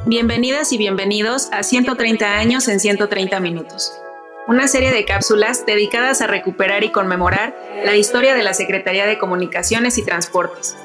Bienvenidas y bienvenidos a 130 años en 130 minutos, una serie de cápsulas dedicadas a recuperar y conmemorar la historia de la Secretaría de Comunicaciones y Transportes.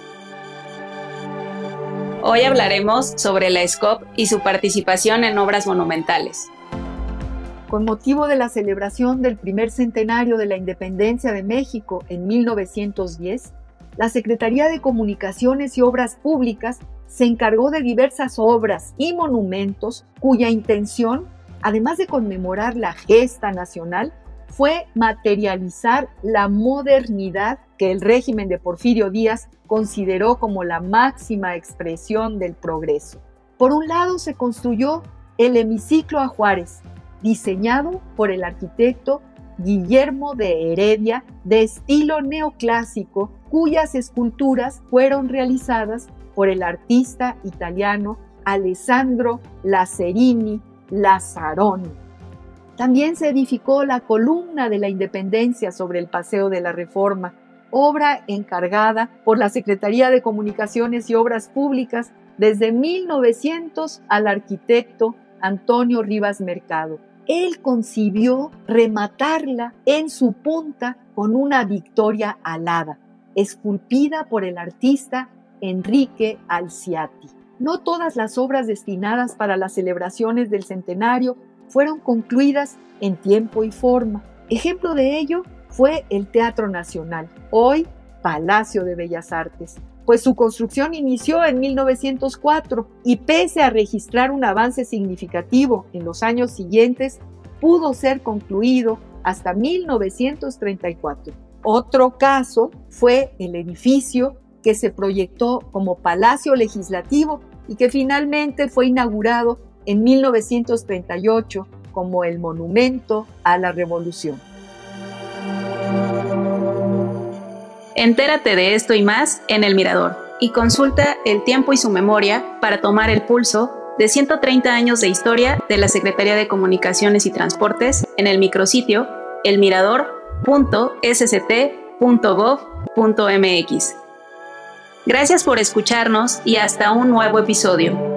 Hoy hablaremos sobre la SCOP y su participación en obras monumentales. Con motivo de la celebración del primer centenario de la Independencia de México en 1910, la Secretaría de Comunicaciones y Obras Públicas se encargó de diversas obras y monumentos cuya intención, además de conmemorar la gesta nacional, fue materializar la modernidad que el régimen de Porfirio Díaz consideró como la máxima expresión del progreso. Por un lado, se construyó el hemiciclo a Juárez, diseñado por el arquitecto Guillermo de Heredia, de estilo neoclásico, cuyas esculturas fueron realizadas por el artista italiano Alessandro Lazzarini Lazzaroni. También se edificó la columna de la Independencia sobre el Paseo de la Reforma, obra encargada por la Secretaría de Comunicaciones y Obras Públicas desde 1900 al arquitecto Antonio Rivas Mercado. Él concibió rematarla en su punta con una victoria alada, esculpida por el artista Enrique Alciati. No todas las obras destinadas para las celebraciones del centenario fueron concluidas en tiempo y forma. Ejemplo de ello fue el Teatro Nacional, hoy Palacio de Bellas Artes, pues su construcción inició en 1904 y pese a registrar un avance significativo en los años siguientes, pudo ser concluido hasta 1934. Otro caso fue el edificio que se proyectó como Palacio Legislativo y que finalmente fue inaugurado en 1938 como el Monumento a la Revolución. Entérate de esto y más en El Mirador y consulta El tiempo y su memoria para tomar el pulso de 130 años de historia de la Secretaría de Comunicaciones y Transportes en el micrositio elmirador.sct.gov.mx. Gracias por escucharnos y hasta un nuevo episodio.